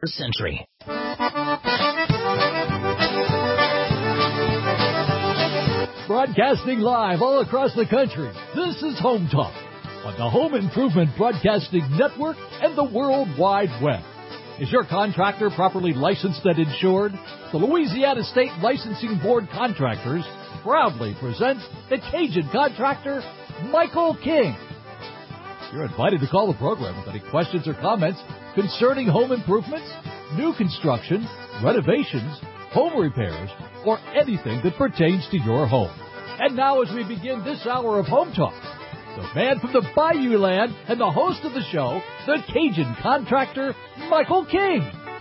century. Broadcasting live all across the country, this is Home Talk on the Home Improvement Broadcasting Network and the World Wide Web. Is your contractor properly licensed and insured? The Louisiana State Licensing Board Contractors proudly presents the Cajun contractor, Michael King. You're invited to call the program with any questions or comments concerning home improvements, new construction, renovations, home repairs, or anything that pertains to your home. And now as we begin this hour of Home Talk, the man from the Bayou Land and the host of the show, the Cajun contractor, Michael King.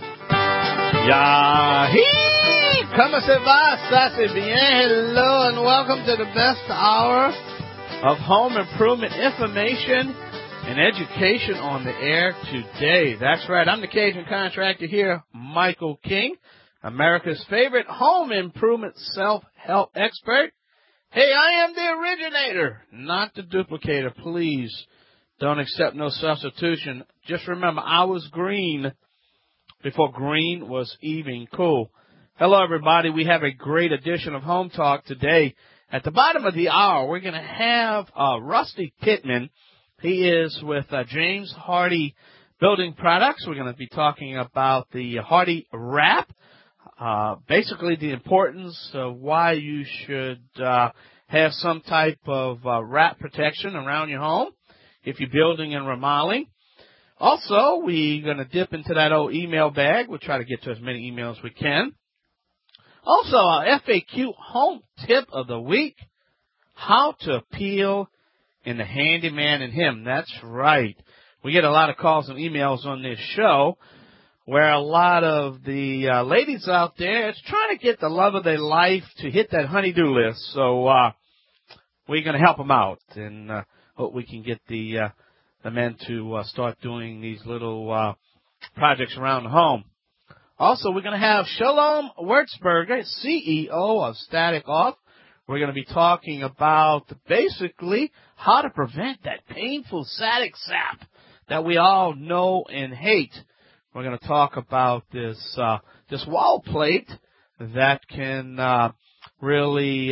Yahee! Comment se va? Ça c'est bien. Hello and welcome to the best hour of home improvement information and education on the air today. That's right. I'm the Cajun contractor here, Michael King, America's favorite home improvement self-help expert. Hey, I am the originator, not the duplicator. Please don't accept no substitution. Just remember, I was green before green was even cool. Hello, everybody. We have a great edition of Home Talk today. At the bottom of the hour, we're going to have Rusty Pittman. He is with James Hardie Building Products. We're going to be talking about the Hardie Wrap. Basically the importance of why you should have some type of wrap protection around your home if you're building and remodeling. Also, we're going to dip into that old email bag. We'll try to get to as many emails as we can. Also, our FAQ home tip of the week, how to appeal in the handyman and him. That's right. We get a lot of calls and emails on this show where a lot of the ladies out there is trying to get the love of their life to hit that honey-do list. So we're going to help them out and hope we can get the men to start doing these little projects around the home. Also, we're going to have Shalom Wertzberger, CEO of Static Off. We're going to be talking about basically how to prevent that painful static sap that we all know and hate. We're going to talk about this wall plate that can really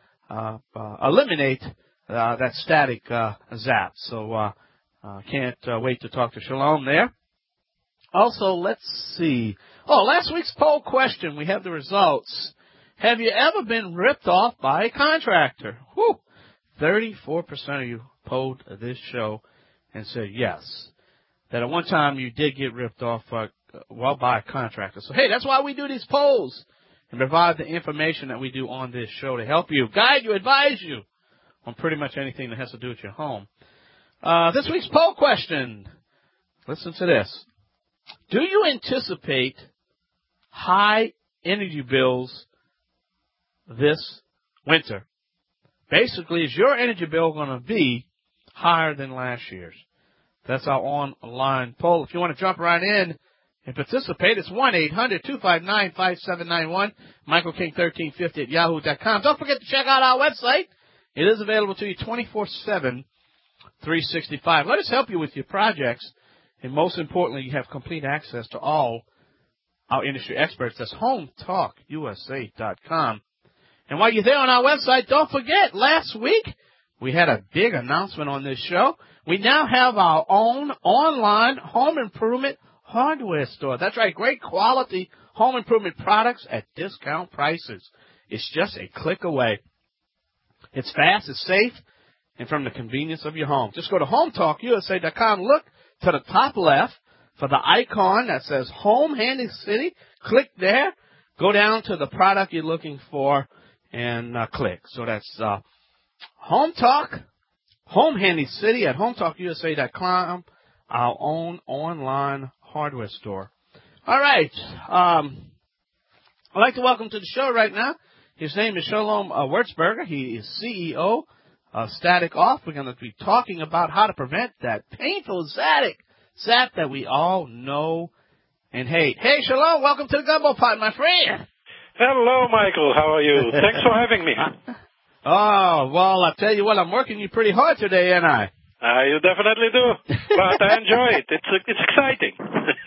eliminate that static zap. So can't wait to talk to Shalom there. Also, let's see. Oh, last week's poll question. We have the results. Have you ever been ripped off by a contractor? Whew. 34% of you polled this show and said yes, that at one time you did get ripped off by a contractor. So, hey, that's why we do these polls and provide the information that we do on this show to help you, guide you, advise you on pretty much anything that has to do with your home. This week's poll question, listen to this. Do you anticipate high energy bills this winter? Basically, is your energy bill going to be higher than last year's? That's our online poll. If you want to jump right in and participate, it's 1-800-259-5791, michaelking1350 at yahoo.com. Don't forget to check out our website. It is available to you 24/7, 365. Let us help you with your projects. And most importantly, you have complete access to all our industry experts. That's HomeTalkUSA.com. And while you're there on our website, don't forget, last week we had a big announcement on this show. We now have our own online home improvement hardware store. That's right, great quality home improvement products at discount prices. It's just a click away. It's fast, it's safe, and from the convenience of your home. Just go to HomeTalkUSA.com. Look to the top left for the icon that says Home Handy City. Click there. Go down to the product you're looking for and click. So that's Home Talk, Home Handy City at HomeTalkUSA.com, our own online hardware store. All right. I'd like to welcome to the show right now. His name is Shalom Wertzberger. He is CEO of Static Off. We're going to be talking about how to prevent that painful static sap that we all know and hate. Hey, Shalom, welcome to the Gumbo Pot, my friend. Hello, Michael. How are you? Thanks for having me. Oh, well, I tell you what, I'm working you pretty hard today, ain't I? You definitely do, but I enjoy it. It's exciting.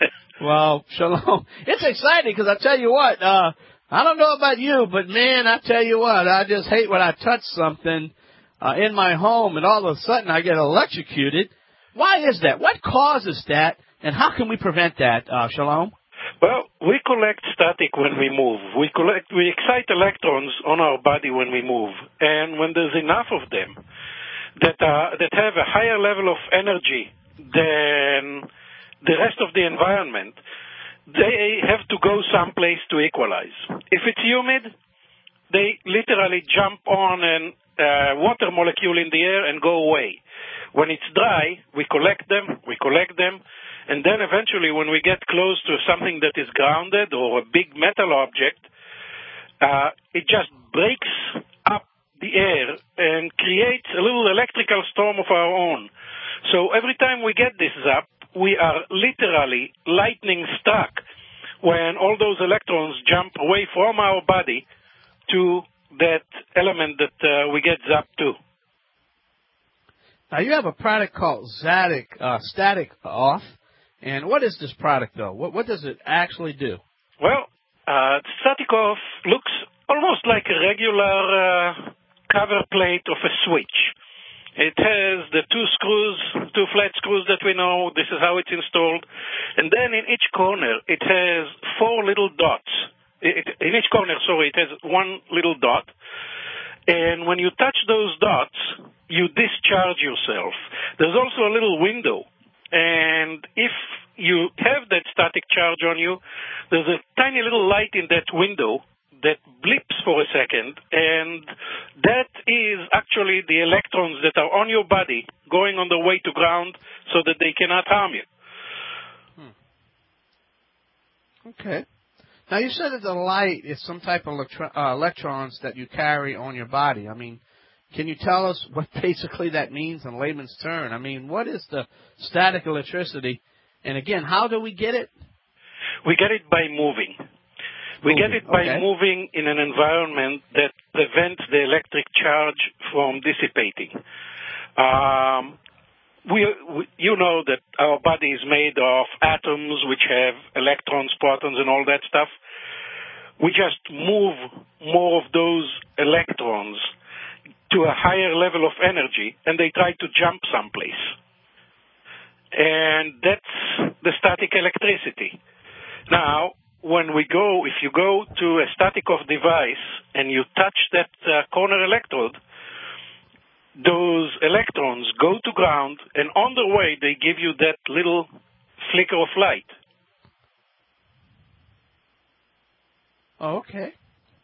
Well, Shalom. It's exciting because I tell you what, I don't know about you, but man, I tell you what, I just hate when I touch something in my home and all of a sudden I get electrocuted. Why is that? What causes that, and how can we prevent that, Shalom? Well, we collect static when we move. We excite electrons on our body when we move, and when there's enough of them that have a higher level of energy than the rest of the environment, they have to go someplace to equalize. If it's humid, they literally jump on a water molecule in the air and go away. When it's dry, we collect them, and then eventually when we get close to something that is grounded or a big metal object, it just breaks up the air and creates a little electrical storm of our own. So every time we get this zap, we are literally lightning struck when all those electrons jump away from our body to that element that we get zapped to. Now, you have a product called Static Off. And what is this product, though? What does it actually do? Well, Static Off looks almost like a regular cover plate of a switch. It has the two flat screws that we know. This is how it's installed. And then in each corner, it has 4 little dots. In each corner, it has 1 little dot. And when you touch those dots, you discharge yourself. There's also a little window. And if you have that static charge on you, there's a tiny little light in that window that blips for a second, and that is actually the electrons that are on your body going on their way to ground so that they cannot harm you. Okay. Now, you said that the light is some type of electrons that you carry on your body. I mean, can you tell us what basically that means in layman's term? I mean, what is the static electricity? And again, how do we get it? We get it by moving. We get it by moving in an environment that prevents the electric charge from dissipating. You know that our body is made of atoms which have electrons, protons, and all that stuff. We just move more of those electrons to a higher level of energy, and they try to jump someplace. And that's the static electricity. Now, if you go to a static off device and you touch that corner electrode, those electrons go to ground, and on their way, they give you that little flicker of light. Okay.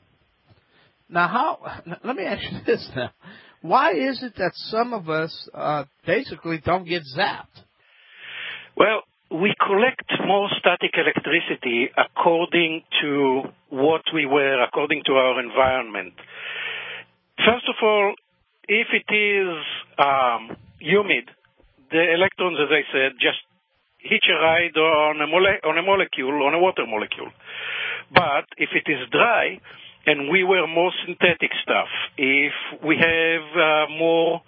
Now, let me ask you this now. Why is it that some of us basically don't get zapped? Well, we collect more static electricity according to what we wear, according to our environment. First of all, if it is humid, the electrons, as I said, just hitch a ride on a water molecule. But if it is dry and we wear more synthetic stuff, if we have more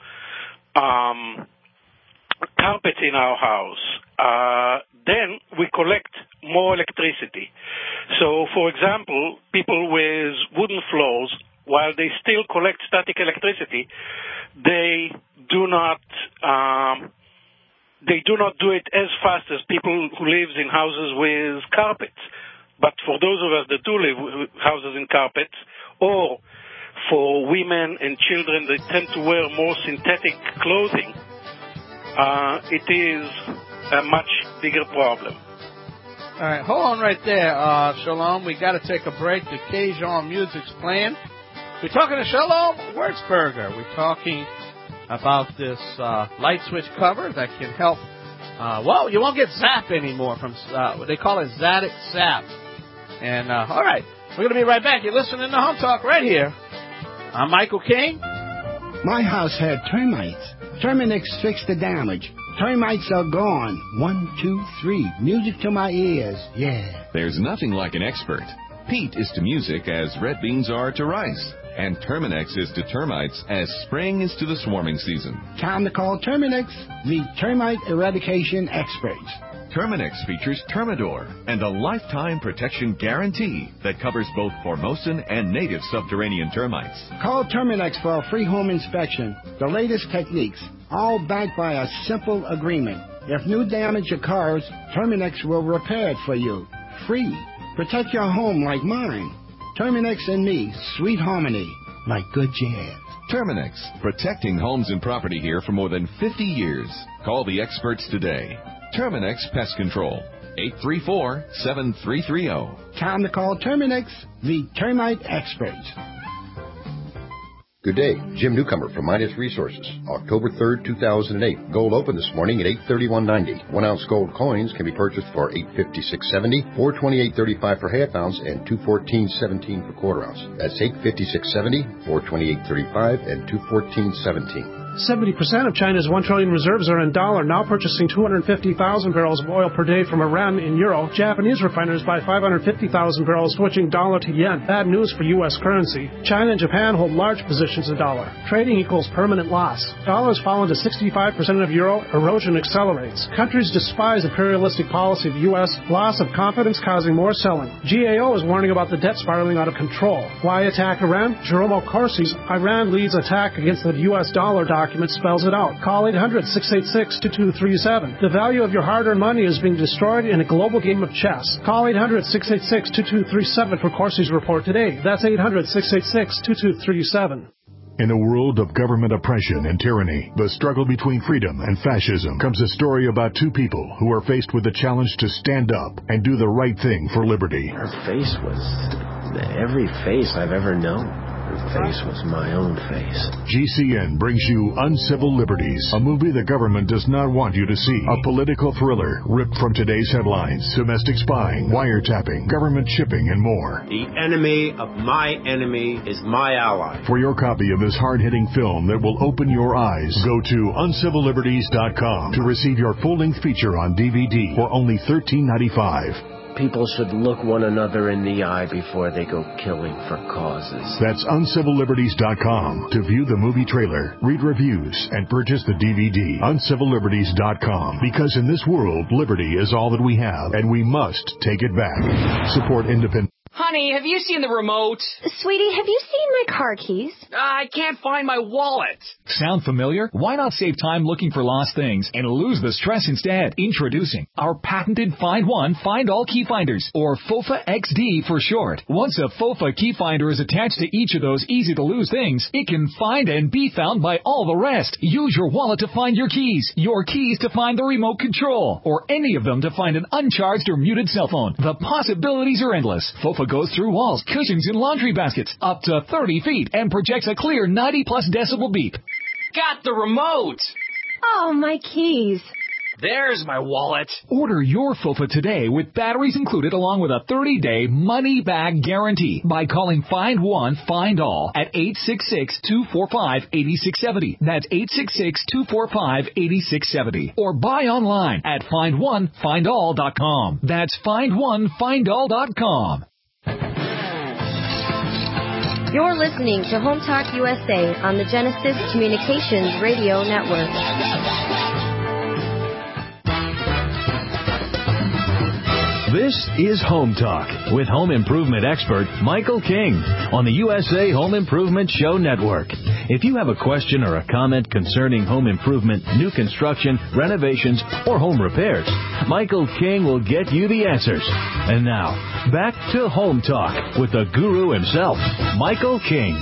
carpet in our house, then we collect more electricity. So, for example, people with wooden floors, while they still collect static electricity, they do not do it as fast as people who live in houses with carpets. But for those of us that do live in houses in carpets, or for women and children that tend to wear more synthetic clothing, it is a much bigger problem. All right, hold on right there, Shalom. We got to take a break. The Cajun music's playing. We're talking to Shalom Wurzberger. We're talking about this light switch cover that can help. You won't get zapped anymore from they call it Static Zap. And all right, we're going to be right back. You're listening to Home Talk right here. I'm Michael King. My house had termites. Terminix fixed the damage. Termites are gone. 1, 2, 3. Music to my ears. Yeah. There's nothing like an expert. Peat is to music as red beans are to rice. And Terminix is to termites as spring is to the swarming season. Time to call Terminix, the termite eradication experts. Terminex features Termidor and a lifetime protection guarantee that covers both Formosan and native subterranean termites. Call Terminex for a free home inspection. The latest techniques, all backed by a simple agreement. If new damage occurs, Terminex will repair it for you. Free. Protect your home like mine. Terminex and me, sweet harmony, like good jazz. Terminex, protecting homes and property here for more than 50 years. Call the experts today. Terminex Pest Control, 834-7330. Time to call Terminex, the termite experts. Good day. Jim Newcomer from Midas Resources. October 3rd, 2008. Gold opened this morning at $831.90. 1 ounce gold coins can be purchased for $856.70, $428.35 for half ounce, and $214.17 for quarter ounce. That's $856.70, $428.35, and $214.17. 70% of China's 1 trillion reserves are in dollar, now purchasing 250,000 barrels of oil per day from Iran in euro. Japanese refiners buy 550,000 barrels, switching dollar to yen. Bad news for U.S. currency. China and Japan hold large positions in dollar. Trading equals permanent loss. Dollar has fallen to 65% of euro. Erosion accelerates. Countries despise imperialistic policy of the U.S. Loss of confidence causing more selling. GAO is warning about the debt spiraling out of control. Why attack Iran? Jerome Corsi's Iran leads attack against the U.S. dollar document spells it out. Call 800-686-2237. The value of your hard-earned money is being destroyed in a global game of chess. Call 800-686-2237 for Corsi's report today. That's 800-686-2237. In a world of government oppression and tyranny, the struggle between freedom and fascism comes a story about two people who are faced with the challenge to stand up and do the right thing for liberty. Her face was every face I've ever known. Her face was my own face. GCN brings you Uncivil Liberties, a movie the government does not want you to see. A political thriller ripped from today's headlines. Domestic spying, wiretapping, government shipping, and more. The enemy of my enemy is my ally. For your copy of this hard-hitting film that will open your eyes, go to uncivilliberties.com to receive your full-length feature on DVD for only $13.95. People should look one another in the eye before they go killing for causes. That's uncivilliberties.com to view the movie trailer, read reviews, and purchase the DVD. Uncivilliberties.com. Because in this world, liberty is all that we have, and we must take it back. Support independent. Honey, have you seen the remote? Sweetie, have you seen my car keys? I can't find my wallet. Sound familiar? Why not save time looking for lost things and lose the stress instead? Introducing our patented Find One, Find All Key Finders, or FOFA XD for short. Once a FOFA key finder is attached to each of those easy-to-lose things, it can find and be found by all the rest. Use your wallet to find your keys to find the remote control, or any of them to find an uncharged or muted cell phone. The possibilities are endless. FOFA goes through walls, cushions, and laundry baskets up to 30 feet and projects a clear 90-plus decibel beep. Got the remote! Oh, my keys. There's my wallet. Order your FOFA today with batteries included along with a 30-day money-back guarantee by calling Find One, Find All at 866-245-8670. That's 866-245-8670. Or buy online at FindOneFindAll.com. That's FindOneFindAll.com. You're listening to Home Talk USA on the Genesis Communications Radio Network. This is Home Talk with home improvement expert Michael King on the USA Home Improvement Show Network. If you have a question or a comment concerning home improvement, new construction, renovations, or home repairs, Michael King will get you the answers. And now, back to Home Talk with the guru himself, Michael King.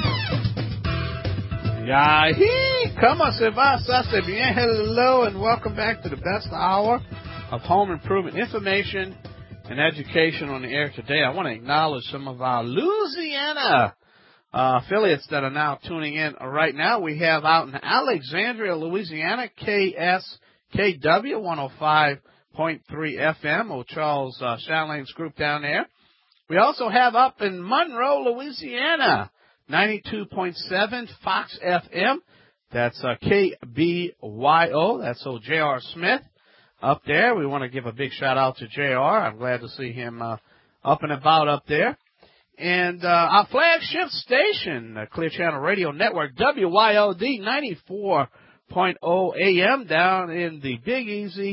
¿Cómo se va? Hace bien. Hello, and welcome back to the best hour of home improvement information and education on the air today. I want to acknowledge some of our Louisiana affiliates that are now tuning in right now. We have out in Alexandria, Louisiana, KSKW 105.3 FM, or Charles Chalain's group down there. We also have up in Monroe, Louisiana, 92.7 Fox FM. That's KBYO. That's old J.R. Smith. Up there, we want to give a big shout-out to J.R. I'm glad to see him up and about up there. And our flagship station, Clear Channel Radio Network, WYOD 94.0 AM, down in the Big Easy,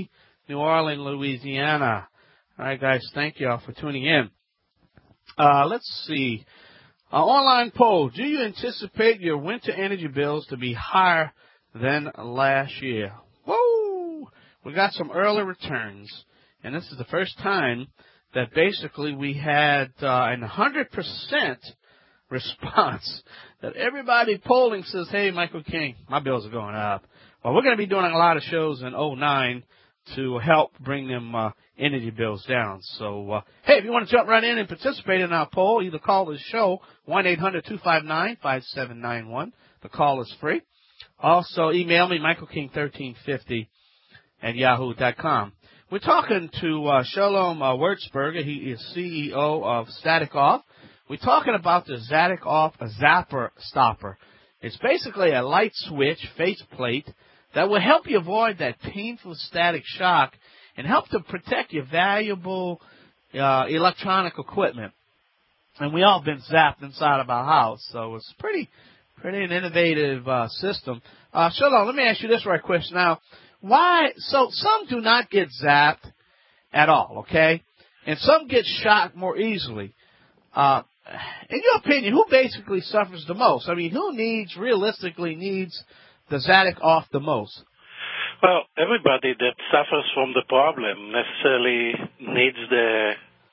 New Orleans, Louisiana. All right, guys, thank you all for tuning in. Let's see. Online poll. Do you anticipate your winter energy bills to be higher than last year? Whoa! We got some early returns, and this is the first time that basically we had an 100% response that everybody polling says, hey, Michael King, my bills are going up. Well, we're going to be doing a lot of shows in 2009 to help bring them energy bills down. So, hey, if you want to jump right in and participate in our poll, either call the show, 1-800-259-5791. The call is free. Also, email me, michaelking1350 at yahoo.com. We're talking to Shalom Wurzberger. He is CEO of Static Off. We're talking about the Static Off Zapper Stopper. It's basically a light switch faceplate that will help you avoid that painful static shock and help to protect your valuable electronic equipment. And we all been zapped inside of our house, so it's pretty an innovative system. Shalom, let me ask you this right quick now. Why? So some do not get zapped at all, okay? And some get shocked more easily. In your opinion, who basically suffers the most? I mean, who realistically needs the Zatic Off the most? Well, everybody that suffers from the problem necessarily needs the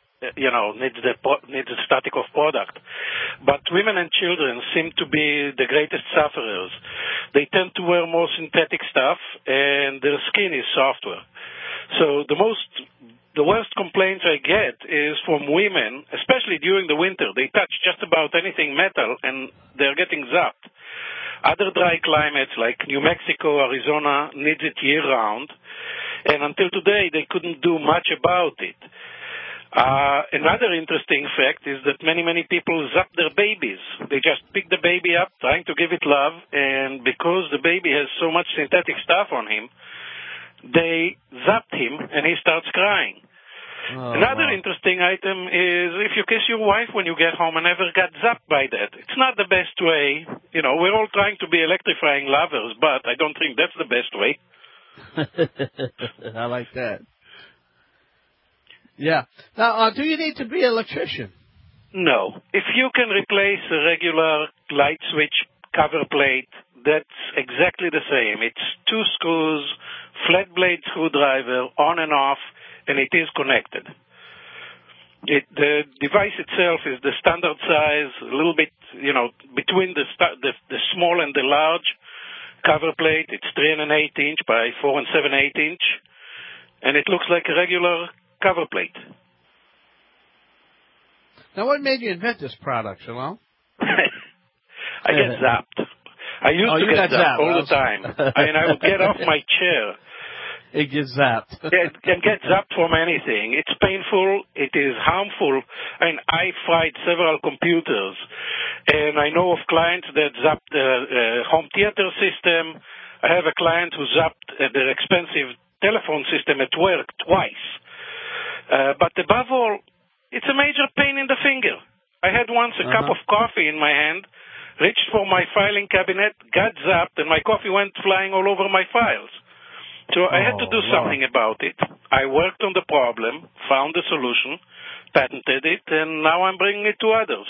Static Off product. But women and children seem to be the greatest sufferers. They tend to wear more synthetic stuff, and their skin is softer. So the worst complaints I get is from women, especially during the winter. They touch just about anything metal, and they're getting zapped. Other dry climates like New Mexico, Arizona needs it year-round, and until today they couldn't do much about it. Another interesting fact is that many people zap their babies. They just pick the baby up, trying to give it love, and because the baby has so much synthetic stuff on him, they zapped him, and he starts crying. Another interesting item is if you kiss your wife when you get home and never got zapped by that. It's not the best way. We're all trying to be electrifying lovers, but I don't think that's the best way. I like that. Yeah. Now, do you need to be an electrician? No. If you can replace a regular light switch cover plate, that's exactly the same. It's 2 screws, flat blade screwdriver, on and off, and it is connected. The device itself is the standard size, a little bit, between the small and the large cover plate. It's 3 1/8 inch by 4 7/8 inch, and it looks like a regular cover plate. Now, what made you invent this product, Shalom? I get zapped. I used to get zapped all the time. I would get off my chair. It gets zapped. It can get zapped from anything. It's painful. It is harmful. I fried several computers, and I know of clients that zapped the home theater system. I have a client who zapped their expensive telephone system at work twice. But above all, it's a major pain in the finger. I had once a cup of coffee in my hand, reached for my filing cabinet, got zapped, and my coffee went flying all over my files. So I had to do something about it. I worked on the problem, found the solution, patented it, and now I'm bringing it to others.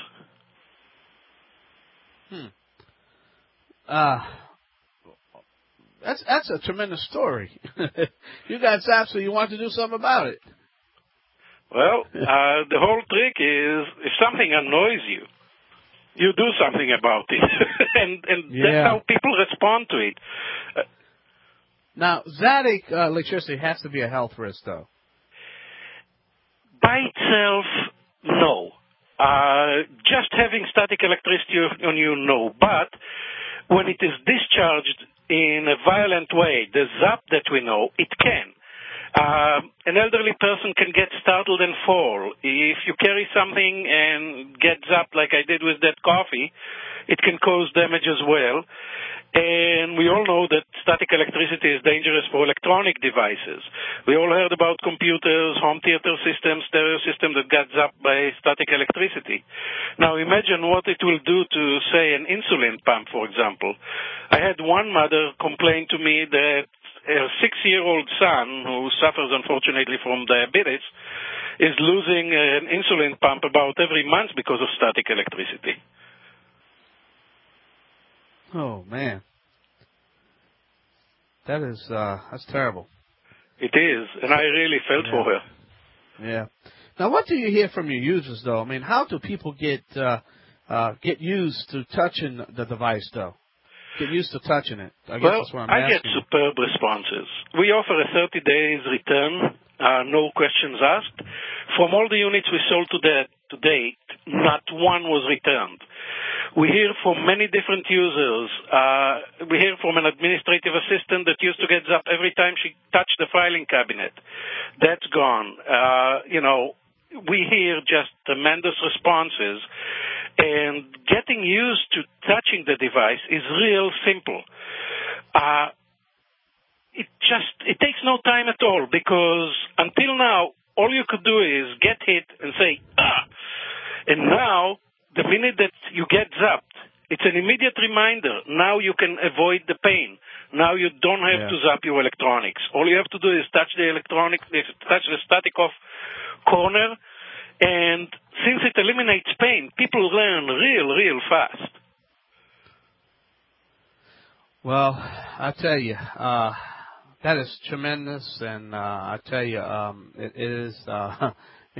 That's a tremendous story. You got zapped, so you want to do something about it. Well, the whole trick is if something annoys you, you do something about it. and that's how people respond to it. Now, Zatic electricity has to be a health risk, though. By itself, no. Just having static electricity on you, no. But when it is discharged in a violent way, the zap that we know, it can. An elderly person can get startled and fall. If you carry something and get zapped like I did with that coffee, it can cause damage as well. And we all know that static electricity is dangerous for electronic devices. We all heard about computers, home theater systems, stereo systems that got zapped by static electricity. Now imagine what it will do to, say, an insulin pump, for example. I had one mother complain to me that her 6-year-old son, who suffers unfortunately from diabetes, is losing an insulin pump about every month because of static electricity. Oh, man. That's terrible. It is, and I really felt for her. Yeah. Now, what do you hear from your users, though? I mean, how do people get used to touching the device, though? Get used to touching it. I guess that's what I'm asking. I get superb responses. We offer a 30 days return, no questions asked. From all the units we sold to date, not one was returned. We hear from many different users. We hear from an administrative assistant that used to get zapped every time she touched the filing cabinet. That's gone. We hear just tremendous responses. And getting used to touching the device is real simple. It takes no time at all, because until now, all you could do is get hit and say, ah! And now, the minute that you get zapped, it's an immediate reminder. Now you can avoid the pain. Now you don't have to zap your electronics. All you have to do is touch the static off corner, and since it eliminates pain, people learn real fast. Well, I tell you, that is tremendous, and I tell you, it is a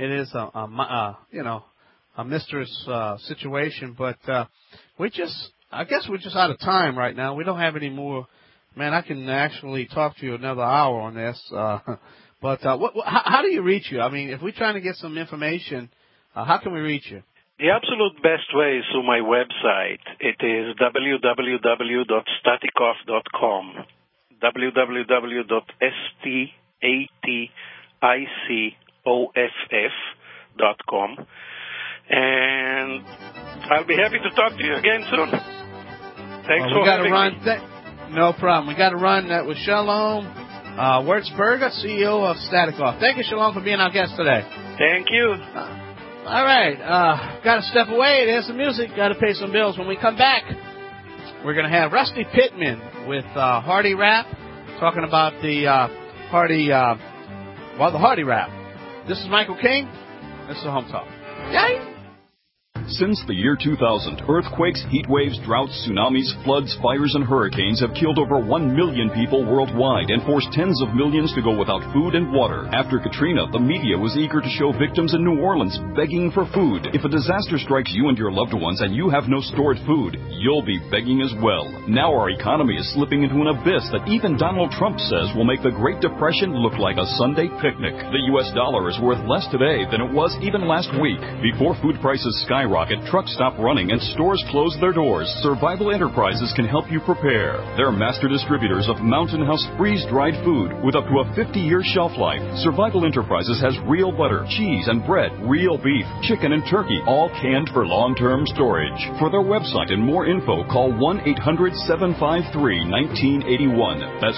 mysterious situation. But I guess we're just out of time right now. We don't have any more. Man, I can actually talk to you another hour on this. But how do you reach you? I mean, if we're trying to get some information, how can we reach you? The absolute best way is through my website. It is www.statikoff.com, www.statikoff.com, and I'll be happy to talk to you again soon. Thanks for having me. No problem. We got to run that with Shalom Wurzberger, CEO of Statikoff. Thank you, Shalom, for being our guest today. Thank you. All right. Got to step away. There's some music. Got to pay some bills. When we come back, we're going to have Rusty Pittman with Hardy Rap, talking about the Hardy Rap. This is Michael King. This is Home Talk. Yay! Since the year 2000, earthquakes, heat waves, droughts, tsunamis, floods, fires, and hurricanes have killed over 1 million people worldwide and forced tens of millions to go without food and water. After Katrina, the media was eager to show victims in New Orleans begging for food. If a disaster strikes you and your loved ones and you have no stored food, you'll be begging as well. Now our economy is slipping into an abyss that even Donald Trump says will make the Great Depression look like a Sunday picnic. The U.S. dollar is worth less today than it was even last week. Before food prices skyrocket, trucks stop running, and stores close their doors, Survival Enterprises can help you prepare. They're master distributors of Mountain House freeze-dried food with up to a 50-year shelf life. Survival Enterprises has real butter, cheese, and bread, real beef, chicken, and turkey, all canned for long-term storage. For their website and more info, call 1-800-753-1981. That's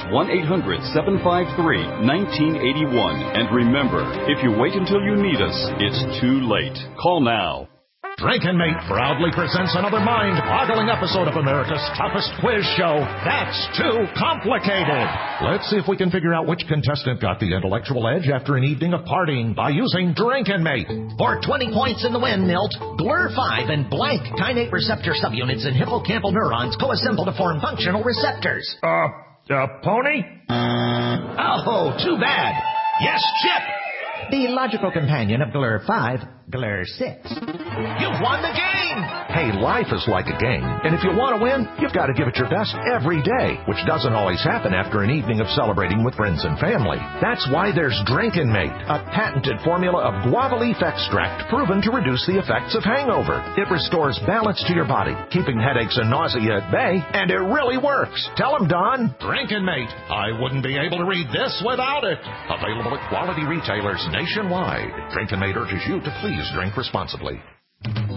1-800-753-1981. And remember, if you wait until you need us, it's too late. Call now. Drink and Mate proudly presents another mind-boggling episode of America's toughest quiz show, That's Too Complicated. Let's see if we can figure out which contestant got the intellectual edge after an evening of partying by using Drink and Mate. For 20 points in the win, Milt, GLUR5 and blank kainate receptor subunits in hippocampal neurons co-assemble to form functional receptors. Pony? Oh, too bad. Yes, Chip. The logical companion of GLUR5, GLUR6. You've won the game! Hey, life is like a game, and if you want to win, you've got to give it your best every day, which doesn't always happen after an evening of celebrating with friends and family. That's why there's Drink and Mate, a patented formula of guava leaf extract proven to reduce the effects of hangover. It restores balance to your body, keeping headaches and nausea at bay, and it really works. Tell them, Don. Drink and Mate. I wouldn't be able to read this without it. Available at quality retailers nationwide. Drink and Mate urges you to please drink responsibly.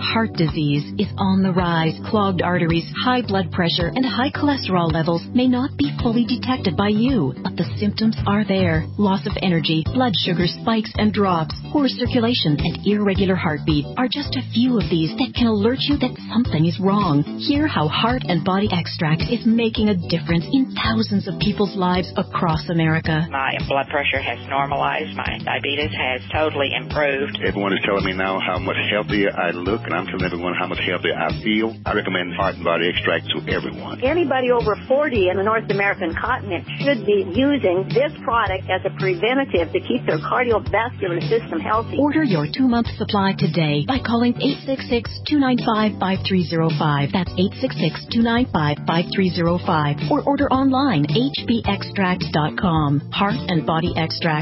heart disease is on the rise. Clogged arteries, high blood pressure, and high cholesterol levels may not be fully detected by you, but the symptoms are there. Loss of energy, blood sugar spikes and drops, poor circulation, and irregular heartbeat are just a few of these that can alert you that something is wrong. Hear how Heart and Body Extract is making a difference in thousands of people's lives across America. My blood pressure has normalized. My diabetes has totally improved. Everyone is telling me now how much healthier I look, and I'm telling everyone how much healthier I feel. I recommend Heart and Body Extract to everyone. Anybody over 40 in the North American continent should be using this product as a preventative to keep their cardiovascular system healthy. Order your 2-month supply today by calling 866-295-5305. That's 866-295-5305. Or order online, hbextract.com. Heart and Body Extract,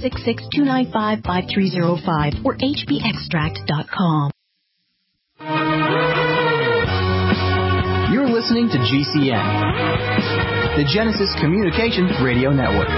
866-295-5305 or hbextract.com. You're listening to GCN, the Genesis Communications Radio Network.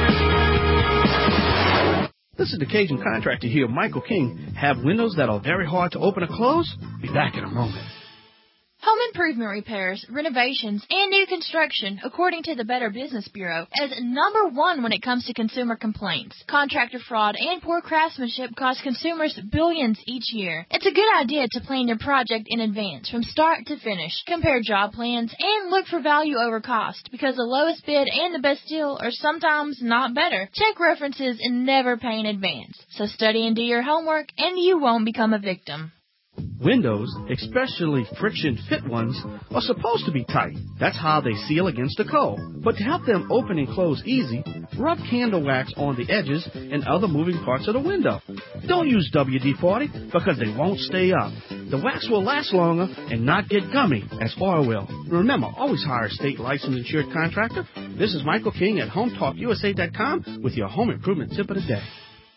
This is the Cajun Contractor here, Michael King. Have windows that are very hard to open or close? Be back in a moment. Home improvement repairs, renovations, and new construction, according to the Better Business Bureau, is number one when it comes to consumer complaints. Contractor fraud and poor craftsmanship cost consumers billions each year. It's a good idea to plan your project in advance, from start to finish. Compare job plans and look for value over cost, because the lowest bid and the best deal are sometimes not better. Check references and never pay in advance. So study and do your homework, and you won't become a victim. Windows, especially friction-fit ones, are supposed to be tight. That's how they seal against the cold. But to help them open and close easy, rub candle wax on the edges and other moving parts of the window. Don't use WD-40 because they won't stay up. The wax will last longer and not get gummy as oil will. Remember, always hire a state licensed insured contractor. This is Michael King at HomeTalkUSA.com with your home improvement tip of the day.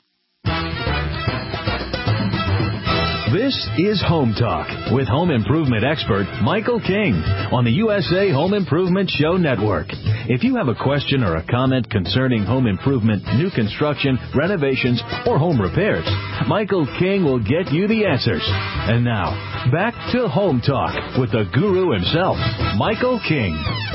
This is Home Talk with home improvement expert Michael King on the USA Home Improvement Show Network. If you have a question or a comment concerning home improvement, new construction, renovations, or home repairs, Michael King will get you the answers. And now, back to Home Talk with the guru himself, Michael King.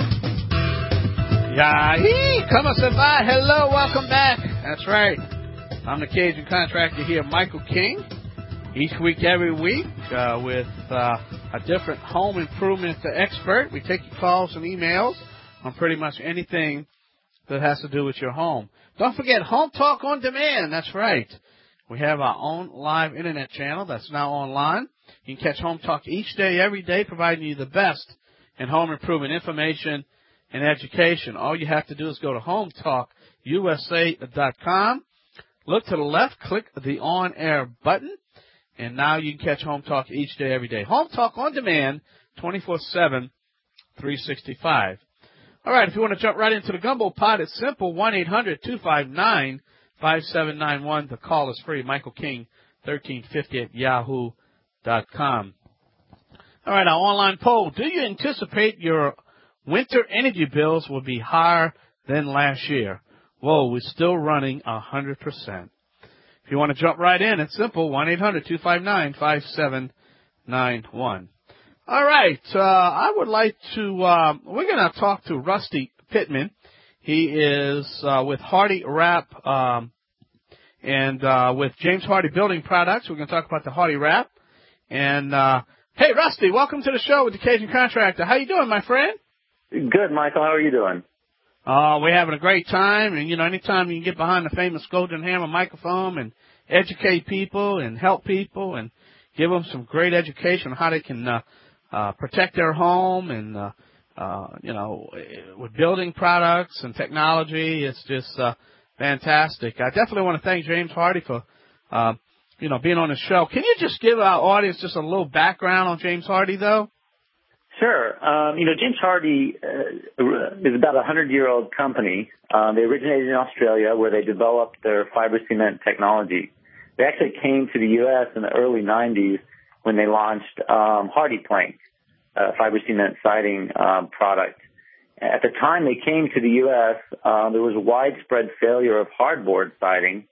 Come on, by. Hello, welcome back. That's right. I'm the Cajun Contractor here, Michael King. Each week, every week, with a different home improvement expert. We take your calls and emails on pretty much anything that has to do with your home. Don't forget, Home Talk on Demand. That's right. We have our own live internet channel that's now online. You can catch Home Talk each day, every day, providing you the best in home improvement information and education. All you have to do is go to HomeTalkUSA.com. Look to the left, click the on-air button. And now you can catch Home Talk each day, every day. Home Talk on demand, 24/7, 365. All right, if you want to jump right into the gumbo pot, it's simple, 1-800-259-5791. The call is free. Michael King, 1350 at yahoo.com. All right, our online poll. Do you anticipate your winter energy bills will be higher than last year? Whoa, we're still running 100%. If you want to jump right in, it's simple, 1-800-259-5791. All right, I would like to, we're going to talk to Rusty Pittman. He is with Hardy Wrap and with James Hardy Building Products. We're going to talk about the Hardy Wrap. And, hey, Rusty, welcome to the show with the Cajun Contractor. How you doing, my friend? Good, Michael. How are you doing? We're having a great time, and, you know, anytime you can get behind the famous Golden Hammer microphone and educate people and help people and give them some great education on how they can protect their home and, you know, with building products and technology, it's just fantastic. I definitely want to thank James Hardy for, you know, being on the show. Can you just give our audience just a little background on James Hardy, though? Sure. You know, James Hardy is about a 100-year-old company. They originated in Australia, where they developed their fiber cement technology. They actually came to the U.S. in the early 90s when they launched Hardy Plank, fiber cement siding product. At the time they came to the U.S., there was a widespread failure of hardboard siding,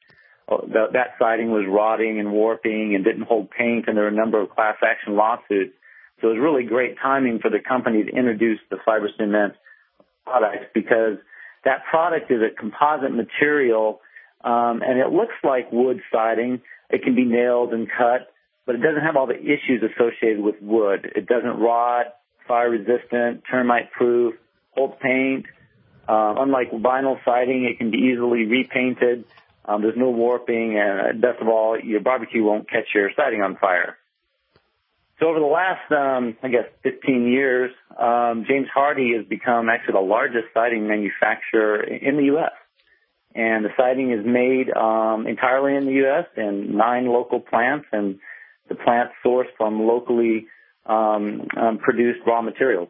that siding was rotting and warping and didn't hold paint, and there were a number of class action lawsuits. So it was really great timing for the company to introduce the fiber cement product, because that product is a composite material, and it looks like wood siding. It can be nailed and cut, but it doesn't have all the issues associated with wood. It doesn't rot, fire resistant, termite proof, holds paint. Unlike vinyl siding, it can be easily repainted. There's no warping, and best of all, your barbecue won't catch your siding on fire. So over the last, 15 years, James Hardie has become actually the largest siding manufacturer in the U.S. And the siding is made entirely in the U.S. in 9 local plants, and the plants sourced from locally produced raw materials.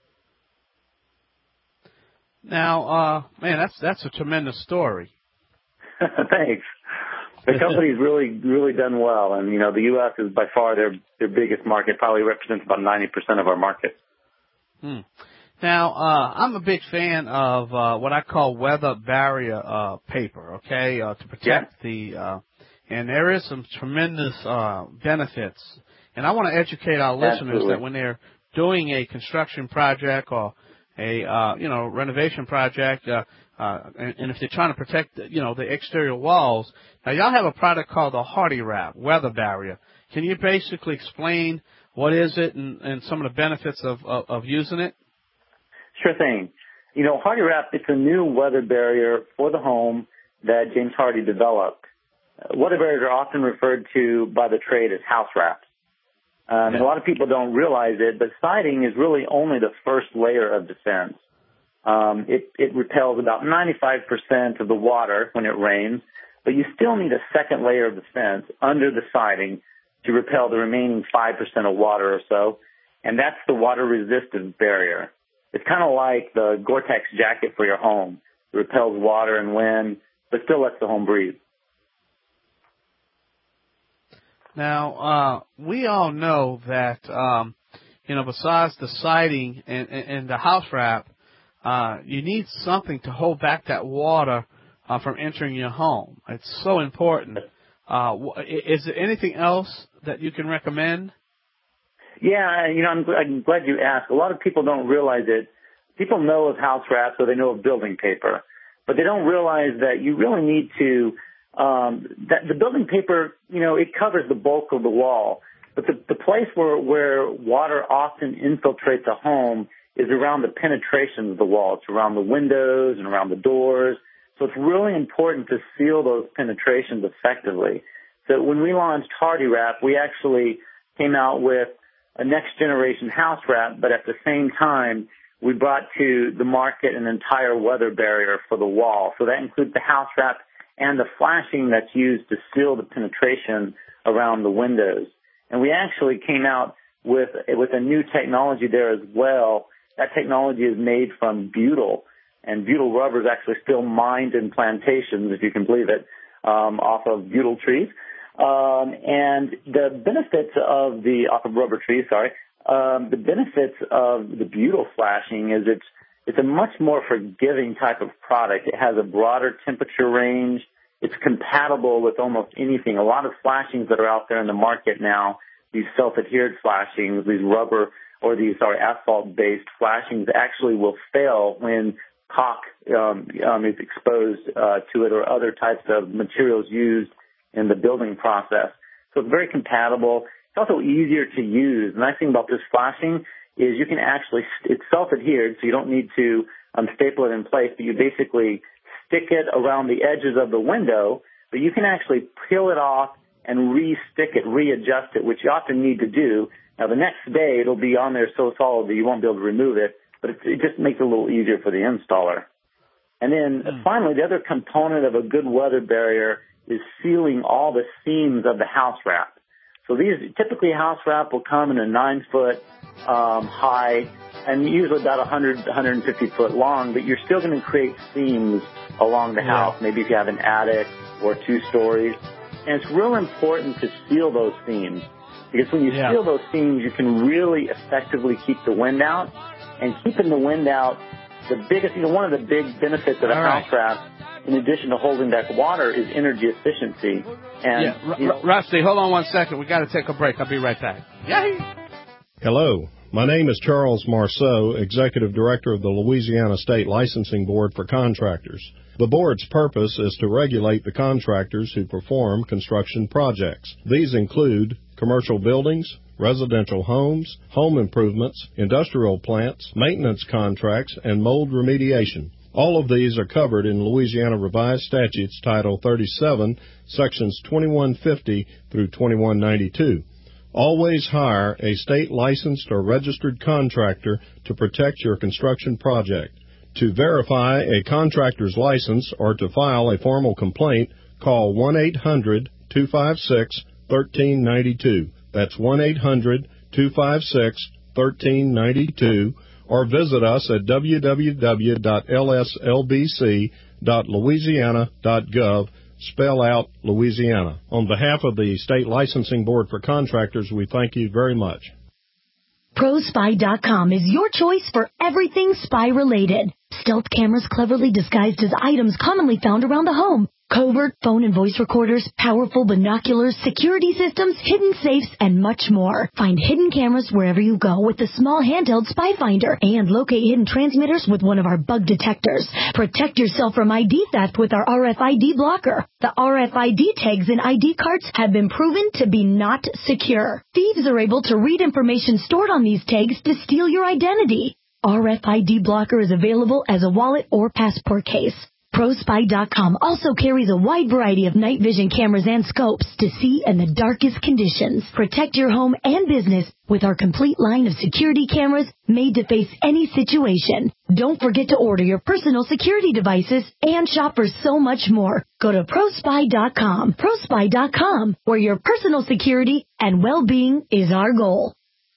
Now, man, that's a tremendous story. Thanks. The company's really done well, and the U.S. is by far their biggest market. Probably represents about 90% of our market. Now, I'm a big fan of what I call weather barrier paper. Okay, to protect and there is some tremendous benefits. And I want to educate our listeners that when they're doing a construction project or a renovation project, and if they're trying to protect the exterior walls, now y'all have a product called the Hardie Wrap weather barrier. Can you basically explain what is it and some of the benefits of using it? Sure thing. Hardie Wrap, it's a new weather barrier for the home that James Hardie developed. Weather barriers are often referred to by the trade as house wraps. And a lot of people don't realize it, but siding is really only the first layer of defense. It repels about 95% of the water when it rains, but you still need a second layer of defense under the siding to repel the remaining 5% of water or so, and that's the water-resistant barrier. It's kind of like the Gore-Tex jacket for your home. It repels water and wind, but still lets the home breathe. Now, we all know that, besides the siding and the house wrap, you need something to hold back that water from entering your home. It's so important. Is there anything else that you can recommend? Yeah, I'm glad you asked. A lot of people don't realize it. People know of house wrap, so they know of building paper, but they don't realize that you really need to. That the building paper, it covers the bulk of the wall, but the place where water often infiltrates a home is around the penetration of the wall. It's around the windows and around the doors. So it's really important to seal those penetrations effectively. So when we launched Hardie Wrap, we actually came out with a next generation house wrap, but at the same time, we brought to the market an entire weather barrier for the wall. So that includes the house wrap and the flashing that's used to seal the penetration around the windows. And we actually came out with a new technology there as well. That technology is made from butyl, and butyl rubber is actually still mined in plantations, if you can believe it, off of butyl trees. And the benefits of off of rubber trees, the benefits of the butyl flashing is it's a much more forgiving type of product. It has a broader temperature range. It's compatible with almost anything. A lot of flashings that are out there in the market now, these self-adhered flashings, these rubber or these asphalt-based flashings actually will fail when caulk is exposed to it or other types of materials used in the building process. So it's very compatible. It's also easier to use. The nice thing about this flashing is you can it's self-adhered, so you don't need to staple it in place, but you basically stick it around the edges of the window, but you can actually peel it off and re-stick it, readjust it, which you often need to do. Now, the next day, it'll be on there so solid that you won't be able to remove it, but it just makes it a little easier for the installer. And then finally, the other component of a good weather barrier is sealing all the seams of the house wrap. So typically house wrap will come in a 9-foot high and usually about 150 foot long, but you're still going to create seams along the house, maybe if you have an attic or 2 stories. And it's real important to seal those seams, because when you seal those seams, you can really effectively keep the wind out. And keeping the wind out, the biggest, one of the big benefits of a house wrap in addition to holding back water, is energy efficiency. And Rusty, hold on one second. We got to take a break. I'll be right back. Hello. My name is Charles Marceau, Executive Director of the Louisiana State Licensing Board for Contractors. The board's purpose is to regulate the contractors who perform construction projects. These include commercial buildings, residential homes, home improvements, industrial plants, maintenance contracts, and mold remediation. All of these are covered in Louisiana Revised Statutes Title 37, Sections 2150 through 2192. Always hire a state licensed or registered contractor to protect your construction project. To verify a contractor's license or to file a formal complaint, call 1-800-256-1392. That's 1-800-256-1392, or visit us at www.lslbc.louisiana.gov. Spell out Louisiana. On behalf of the State Licensing Board for Contractors, we thank you very much. ProSpy.com is your choice for everything spy-related. Stealth cameras cleverly disguised as items commonly found around the home. Covert phone and voice recorders, powerful binoculars, security systems, hidden safes, and much more. Find hidden cameras wherever you go with the small handheld Spy Finder and locate hidden transmitters with one of our bug detectors. Protect yourself from ID theft with our RFID blocker. The RFID tags in ID cards have been proven to be not secure. Thieves are able to read information stored on these tags to steal your identity. RFID blocker is available as a wallet or passport case. ProSpy.com also carries a wide variety of night vision cameras and scopes to see in the darkest conditions. Protect your home and business with our complete line of security cameras made to face any situation. Don't forget to order your personal security devices and shop for so much more. Go to ProSpy.com. ProSpy.com, where your personal security and well-being is our goal.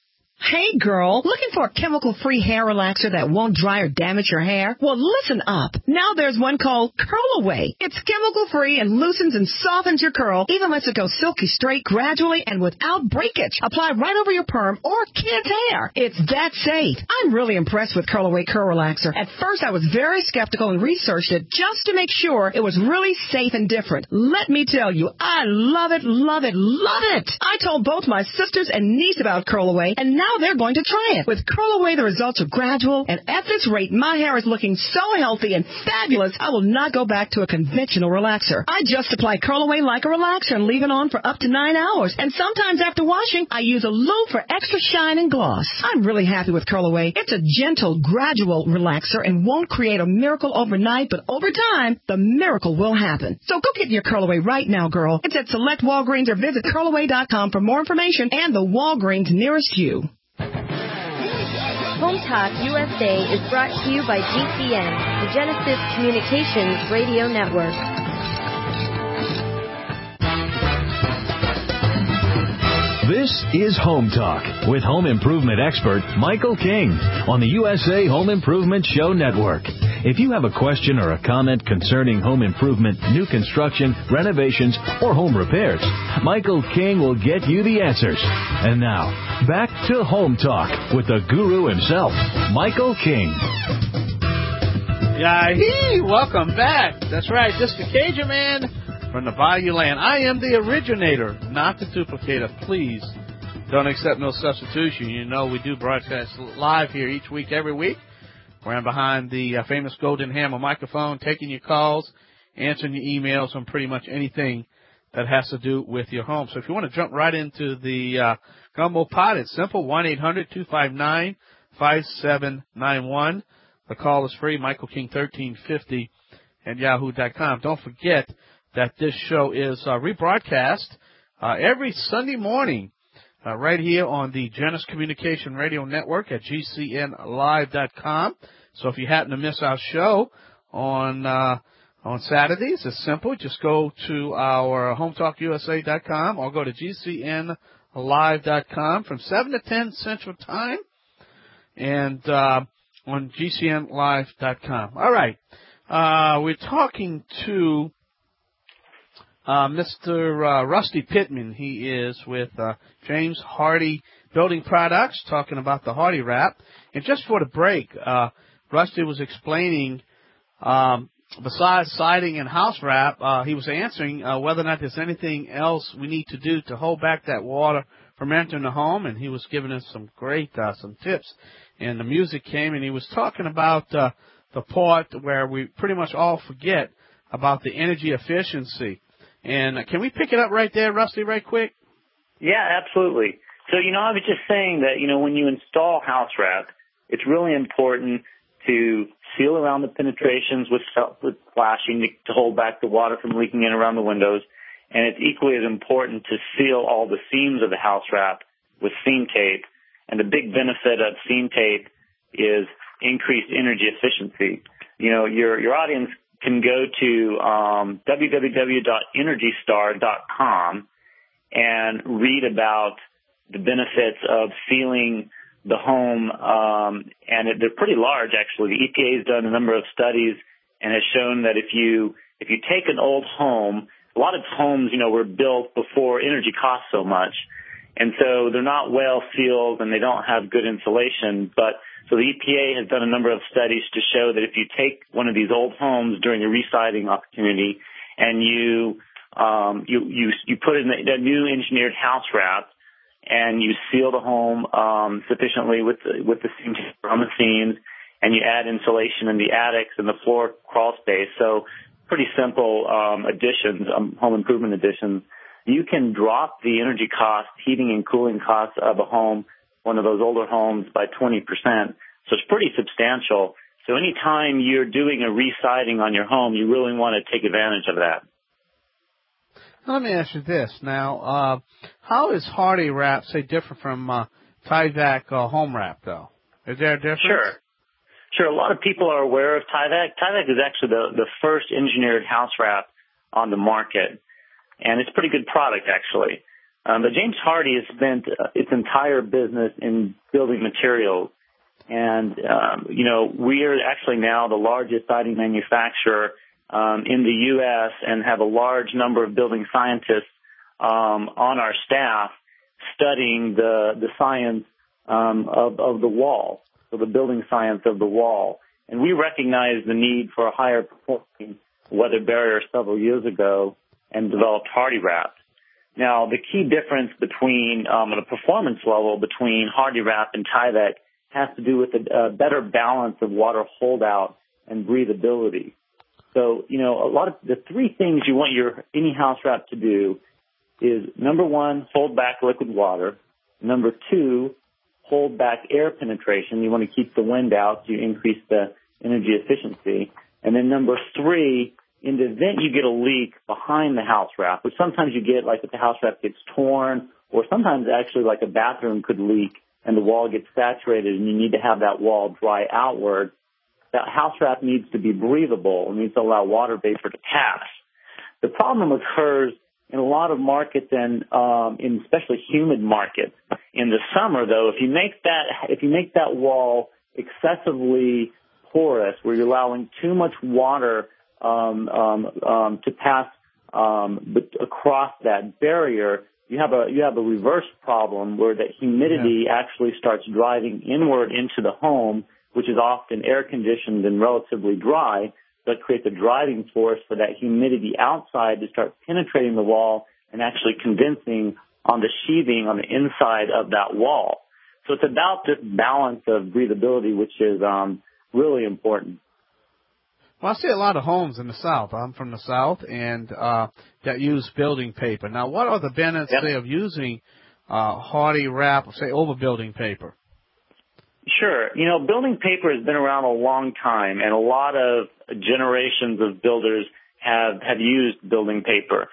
Hey girl, looking for a chemical-free hair relaxer that won't dry or damage your hair? Well, listen up. Now there's one called Curl Away. It's chemical-free and loosens and softens your curl, even lets it go silky straight gradually and without breakage. Apply right over your perm or canned hair. It's that safe. I'm really impressed with Curl Away Curl Relaxer. At first, I was very skeptical and researched it just to make sure it was really safe and different. Let me tell you, I love it, love it, love it. I told both my sisters and niece about Curl Away, and now they're going to try it. With Curl Away, the results are gradual, and at this rate, my hair is looking so healthy and fabulous, I will not go back to a conventional relaxer. I just apply Curl Away like a relaxer and leave it on for up to 9 hours. And sometimes after washing, I use a loom for extra shine and gloss. I'm really happy with Curl Away. It's a gentle, gradual relaxer and won't create a miracle overnight, but over time, the miracle will happen. So go get your Curl Away right now, girl. It's at select Walgreens or visit curlaway.com for more information and the Walgreens nearest you. Home Talk USA is brought to you by GCN, the Genesis Communications Radio Network. This is Home Talk with home improvement expert Michael King on the USA Home Improvement Show Network. If you have a question or a comment concerning home improvement, new construction, renovations, or home repairs, Michael King will get you the answers. And now, back to Home Talk with the guru himself, Michael King. Welcome back. That's right, this is the Cajun Man from the Bayou Land. I am the originator, not the duplicator. Please don't accept no substitution. You know we do broadcast live here each week, every week. Where I'm behind the famous Golden Hammer microphone, taking your calls, answering your emails on pretty much anything that has to do with your home. So if you want to jump right into the gumbo pot, it's simple, 1-800-259-5791. The call is free, Michael King 1350 at yahoo.com. Don't forget that this show is rebroadcast every Sunday morning right here on the Genesis Communication Radio Network at GCNlive.com. So if you happen to miss our show on Saturdays, it's simple. Just go to our HomeTalkUSA.com or go to GCNlive.com from 7 to 10 Central Time and on GCNlive.com. All right. We're talking to Mr. Rusty Pittman. He is with James Hardie Building Products, talking about the Hardie Wrap. And just for the break, Rusty was explaining besides siding and house wrap, he was answering whether or not there's anything else we need to do to hold back that water from entering the home, and he was giving us some great some tips. And the music came, and he was talking about the part where we pretty much all forget about the energy efficiency. And can we pick it up right there, Rusty, right quick? Yeah, absolutely. So, I was just saying that, when you install house wrap, it's really important to seal around the penetrations with flashing to hold back the water from leaking in around the windows. And it's equally as important to seal all the seams of the house wrap with seam tape. And the big benefit of seam tape is increased energy efficiency. Your audience can go to www.energystar.com and read about the benefits of sealing the home, and they're pretty large, actually. The EPA has done a number of studies and has shown that if you take an old home, a lot of homes, were built before energy cost so much, and so they're not well sealed and they don't have good insulation. So the EPA has done a number of studies to show that if you take one of these old homes during a residing opportunity and you put in the new engineered house wrap and you seal the home sufficiently with the seam tape on the seams, and you add insulation in the attics and the floor crawl space. So pretty simple additions, home improvement additions. You can drop the energy cost, heating and cooling costs of a home, one of those older homes, by 20%. So it's pretty substantial. So anytime you're doing a re-siding on your home, you really want to take advantage of that. Let me ask you this. Now, how is Hardy Wrap, say, different from Tyvek home wrap, though? Is there a difference? Sure. A lot of people are aware of Tyvek. Tyvek is actually the first engineered house wrap on the market, and it's a pretty good product, actually. But James Hardie has spent its entire business in building materials, and, we are actually now the largest siding manufacturer in the U.S. and have a large number of building scientists on our staff studying the science of the wall, so the building science of the wall. And we recognized the need for a higher performing weather barrier several years ago and developed Hardy Wrap. Now, the key difference between, on a performance level, between Hardy Wrap and Tyvek has to do with a better balance of water holdout and breathability. So, a lot of the three things you want any house wrap to do is, number one, hold back liquid water. Number two, hold back air penetration. You want to keep the wind out to increase the energy efficiency. And then number three, in the event you get a leak behind the house wrap, which sometimes you get, like if the house wrap gets torn, or sometimes actually like a bathroom could leak and the wall gets saturated and you need to have that wall dry outward, that house wrap needs to be breathable. It needs to allow water vapor to pass. The problem occurs in a lot of markets and in especially humid markets. In the summer, though, if you make that wall excessively porous, where you're allowing too much water to pass across that barrier, you have a reverse problem where that humidity actually starts driving inward into the home, which is often air-conditioned and relatively dry, that creates a driving force for that humidity outside to start penetrating the wall and actually condensing on the sheathing on the inside of that wall. So it's about this balance of breathability, which is really important. Well, I see a lot of homes in the South. I'm from the South, and that use building paper. Now, what are the benefits, say, of using Hardy Wrap, say, over building paper? Sure. Building paper has been around a long time, and a lot of generations of builders have used building paper.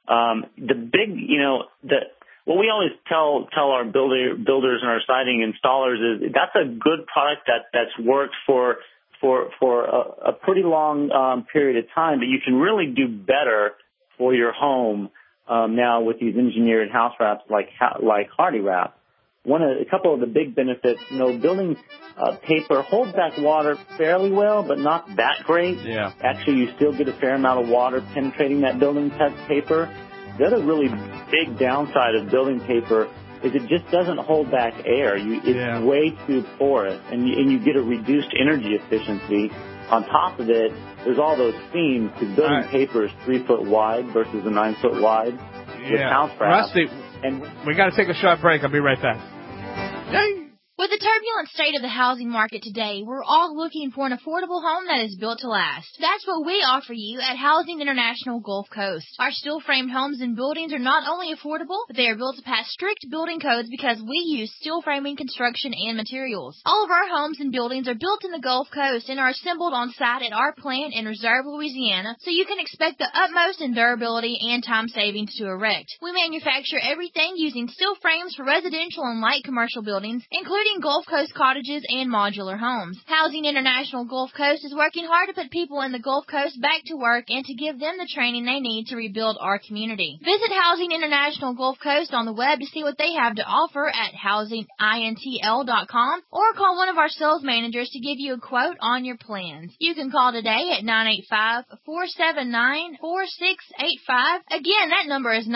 What we always tell our builders and our siding installers is that's a good product that's worked for a pretty long period of time, but you can really do better for your home now with these engineered house wraps like Hardy Wrap. A couple of the big benefits, building paper holds back water fairly well, but not that great. Yeah. Actually, you still get a fair amount of water penetrating that building paper. The other really big downside of building paper is it just doesn't hold back air. It's way too porous, and you get a reduced energy efficiency. On top of it, there's all those seams, because building paper is 3 foot wide versus a 9 foot wide. With house wrap. Rusty, and we got to take a short break. I'll be right back. Yay! With the turbulent state of the housing market today, we're all looking for an affordable home that is built to last. That's what we offer you at Housing International Gulf Coast. Our steel-framed homes and buildings are not only affordable, but they are built to pass strict building codes because we use steel framing construction and materials. All of our homes and buildings are built in the Gulf Coast and are assembled on site at our plant in Reserve, Louisiana, so you can expect the utmost in durability and time savings to erect. We manufacture everything using steel frames for residential and light commercial buildings, including Gulf Coast cottages and modular homes. Housing International Gulf Coast is working hard to put people in the Gulf Coast back to work and to give them the training they need to rebuild our community. Visit Housing International Gulf Coast on the web to see what they have to offer at housingintl.com or call one of our sales managers to give you a quote on your plans. You can call today at 985-479-4685. Again, that number is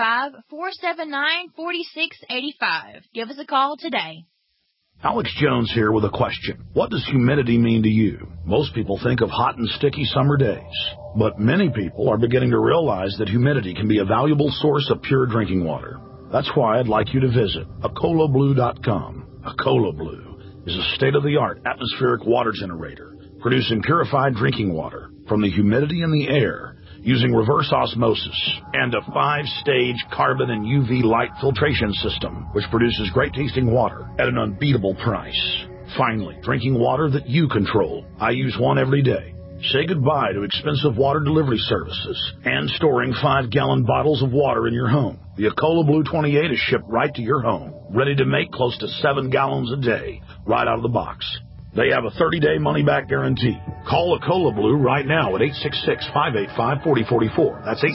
985-479-4685. Give us a call today. Alex Jones here with a question. What does humidity mean to you? Most people think of hot and sticky summer days, but many people are beginning to realize that humidity can be a valuable source of pure drinking water. That's why I'd like you to visit AcolaBlue.com. Acola Blue is a state-of-the-art atmospheric water generator producing purified drinking water from the humidity in the air using reverse osmosis and a 5-stage carbon and UV light filtration system, which produces great-tasting water at an unbeatable price. Finally, drinking water that you control. I use one every day. Say goodbye to expensive water delivery services and storing 5-gallon bottles of water in your home. The Acola Blue 28 is shipped right to your home, ready to make close to 7 gallons a day, right out of the box. They have a 30-day money-back guarantee. Call Acola Blue right now at 866-585-4044. That's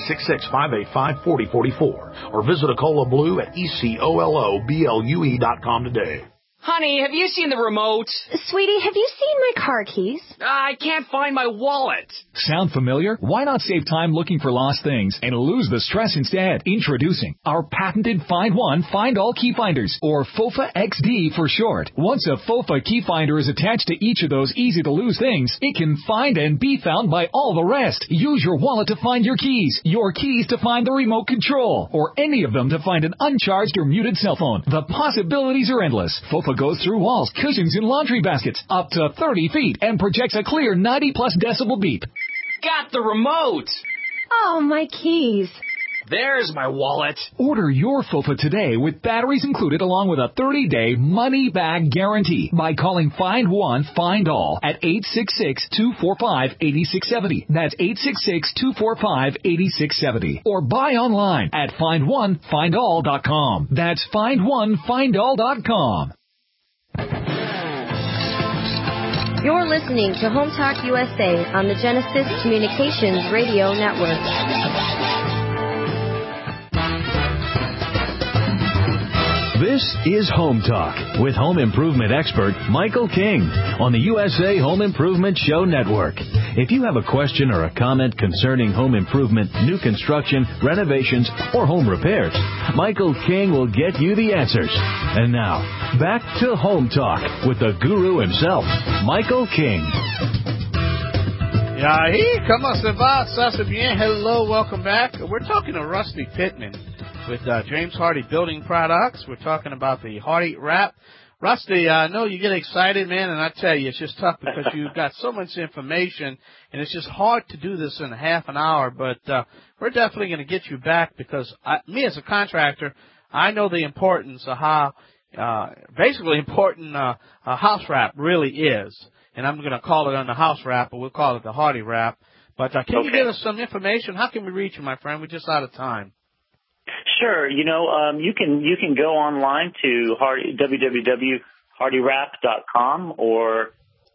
866-585-4044. Or visit Acola Blue at ECOLOBLUE.com today. Honey, have you seen the remote? Sweetie, have you seen my car keys? I can't find my wallet. Sound familiar? Why not save time looking for lost things and lose the stress instead? Introducing our patented Find One, Find All Key Finders, or FOFA XD for short. Once a FOFA key finder is attached to each of those easy-to-lose things, it can find and be found by all the rest. Use your wallet to find your keys to find the remote control, or any of them to find an uncharged or muted cell phone. The possibilities are endless. FOFA goes through walls, cushions, and laundry baskets up to 30 feet and projects a clear 90-plus decibel beep. Got the remote! Oh, my keys. There's my wallet. Order your FOFA today with batteries included along with a 30-day money-back guarantee by calling Find One, Find All at 866-245-8670. That's 866-245-8670. Or buy online at FindOneFindAll.com. That's FindOneFindAll.com. You're listening to Home Talk USA on the Genesis Communications Radio Network. This is Home Talk with home improvement expert Michael King on the USA Home Improvement Show Network. If you have a question or a comment concerning home improvement, new construction, renovations, or home repairs, Michael King will get you the answers. And now, back to Home Talk with the guru himself, Michael King. Comment ça va? Ça c'est bien. Hello, welcome back. We're talking to Rusty Pittman with James Hardie Building Products. We're talking about the Hardie Wrap. Rusty, I know you get excited, man, and I tell you, it's just tough because you've got so much information, and it's just hard to do this in a half an hour, but we're definitely going to get you back because me as a contractor, I know the importance of how basically important a house wrap really is. And I'm going to call it on the house wrap, but we'll call it the Hardie Wrap. But can you give us some information? How can we reach you, my friend? We're just out of time. Sure. You can go online to www.hardiewrap.com or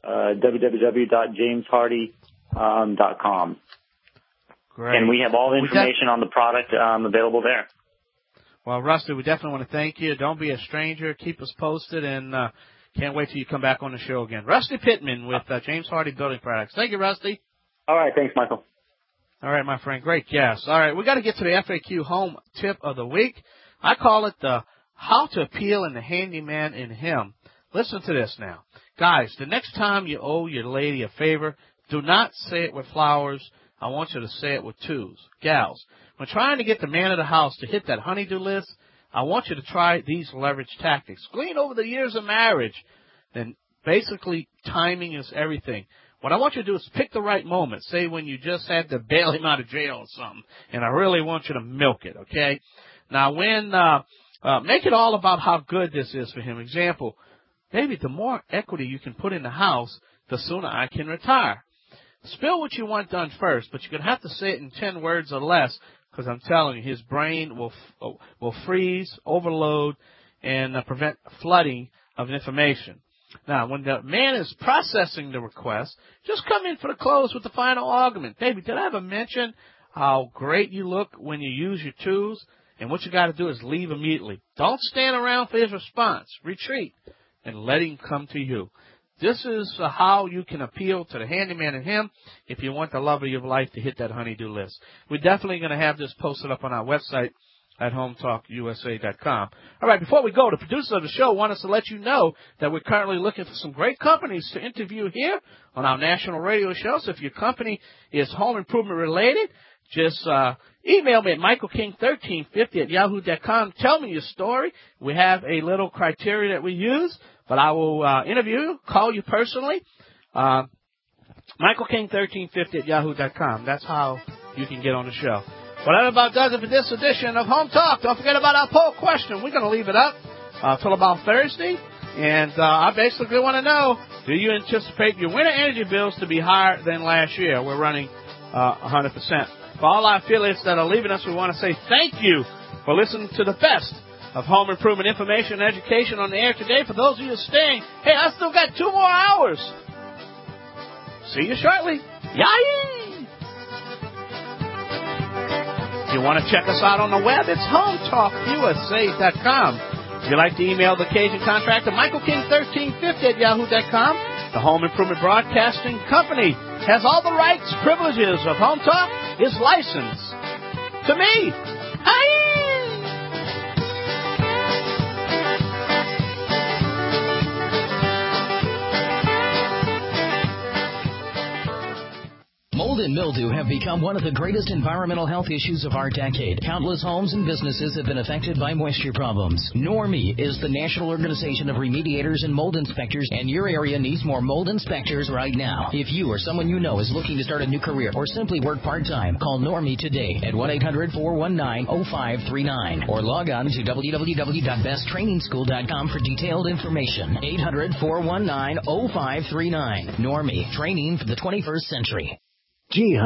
www.jameshardy.com. Great. And we have all the information on the product available there. Well, Rusty, we definitely want to thank you. Don't be a stranger. Keep us posted, and can't wait till you come back on the show again. Rusty Pittman with James Hardie Building Products. Thank you, Rusty. All right. Thanks, Michael. All right, my friend. Great guess. All right, we got to get to the FAQ home tip of the week. I call it the How to Appeal and the Handyman in Him. Listen to this now. Guys, the next time you owe your lady a favor, do not say it with flowers. I want you to say it with twos. Gals, when trying to get the man of the house to hit that honey-do list, I want you to try these leverage tactics. Glean over the years of marriage. Then basically timing is everything. What I want you to do is pick the right moment. Say when you just had to bail him out of jail or something. And I really want you to milk it, okay? Now, make it all about how good this is for him. Example, baby, the more equity you can put in the house, the sooner I can retire. Spill what you want done first, but you're going to have to say it in 10 words or less, because I'm telling you, his brain will freeze, overload, and prevent flooding of information. Now, when the man is processing the request, just come in for the close with the final argument. Baby, did I ever mention how great you look when you use your tools? And what you got to do is leave immediately. Don't stand around for his response. Retreat and let him come to you. This is how you can appeal to the handyman and him if you want the love of your life to hit that honey-do list. We're definitely going to have this posted up on our website at HometalkUSA.com. All right, before we go, the producer of the show wants us to let you know that we're currently looking for some great companies to interview here on our national radio show. So if your company is home improvement related, just email me at michaelking1350@yahoo.com. Tell me your story. We have a little criteria that we use, but I will interview you, call you personally. michaelking1350@yahoo.com. That's how you can get on the show. Well, that about does it for this edition of Home Talk. Don't forget about our poll question. We're going to leave it up till about Thursday. And I basically want to know, do you anticipate your winter energy bills to be higher than last year? We're running 100%. For all our affiliates that are leaving us, we want to say thank you for listening to the best of home improvement information and education on the air today. For those of you staying, hey, I still got 2 more hours. See you shortly. Yay! If you want to check us out on the web, it's HometalkUSA.com. If you'd like to email the Cajun contractor, MichaelKing1350@yahoo.com. The Home Improvement Broadcasting Company has all the rights, privileges of Home Talk, is licensed to me. Hi! Mold and mildew have become one of the greatest environmental health issues of our decade. Countless homes and businesses have been affected by moisture problems. NORMI is the National Organization of Remediators and Mold Inspectors, and your area needs more mold inspectors right now. If you or someone you know is looking to start a new career or simply work part-time, call NORMI today at 1-800-419-0539 or log on to www.besttrainingschool.com for detailed information. 800-419-0539. NORMI, training for the 21st century. Gee,